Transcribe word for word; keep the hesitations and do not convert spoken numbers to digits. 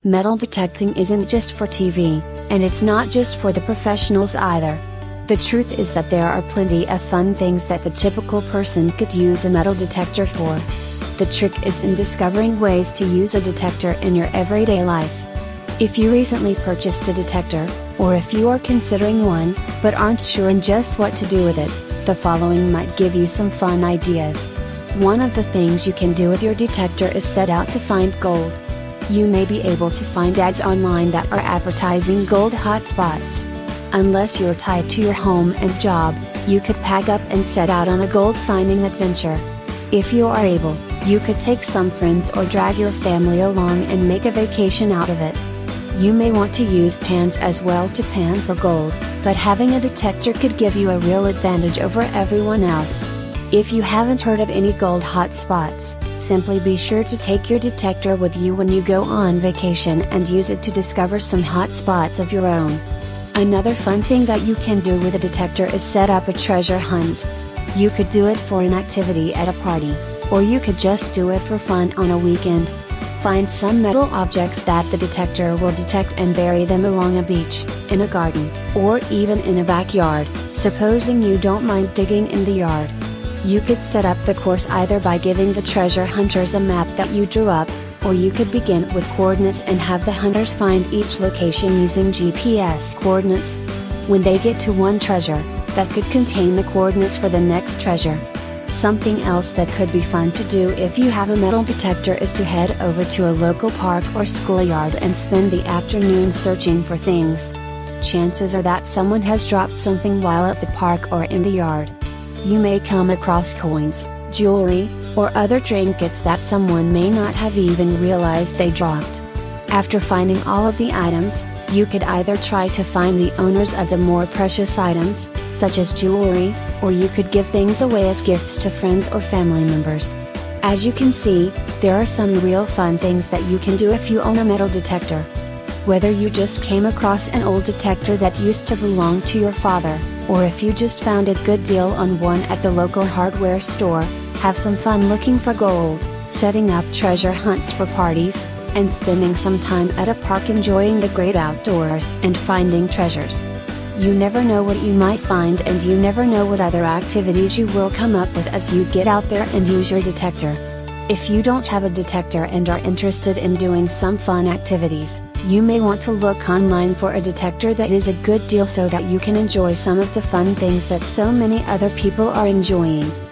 Metal detecting isn't just for T V, and it's not just for the professionals either. The truth is that there are plenty of fun things that the typical person could use a metal detector for. The trick is in discovering ways to use a detector in your everyday life. If you recently purchased a detector, or if you are considering one, but aren't sure in just what to do with it, the following might give you some fun ideas. One of the things you can do with your detector is set out to find gold. You may be able to find ads online that are advertising gold hotspots. Unless you're tied to your home and job, you could pack up and set out on a gold finding adventure. If you are able, you could take some friends or drag your family along and make a vacation out of it. You may want to use pans as well to pan for gold, but having a detector could give you a real advantage over everyone else. If you haven't heard of any gold hotspots, simply be sure to take your detector with you when you go on vacation and use it to discover some hotspots of your own. Another fun thing that you can do with a detector is set up a treasure hunt. You could do it for an activity at a party, or you could just do it for fun on a weekend. Find some metal objects that the detector will detect and bury them along a beach, in a garden, or even in a backyard, supposing you don't mind digging in the yard. You could set up the course either by giving the treasure hunters a map that you drew up, or you could begin with coordinates and have the hunters find each location using G P S coordinates. When they get to one treasure, that could contain the coordinates for the next treasure. Something else that could be fun to do if you have a metal detector is to head over to a local park or schoolyard and spend the afternoon searching for things. Chances are that someone has dropped something while at the park or in the yard. You may come across coins, jewelry, or other trinkets that someone may not have even realized they dropped. After finding all of the items, you could either try to find the owners of the more precious items, such as jewelry, or you could give things away as gifts to friends or family members. As you can see, there are some real fun things that you can do if you own a metal detector. Whether you just came across an old detector that used to belong to your father, or if you just found a good deal on one at the local hardware store, have some fun looking for gold, setting up treasure hunts for parties, and spending some time at a park enjoying the great outdoors and finding treasures. You never know what you might find, and you never know what other activities you will come up with as you get out there and use your detector. If you don't have a detector and are interested in doing some fun activities, you may want to look online for a detector that is a good deal so that you can enjoy some of the fun things that so many other people are enjoying.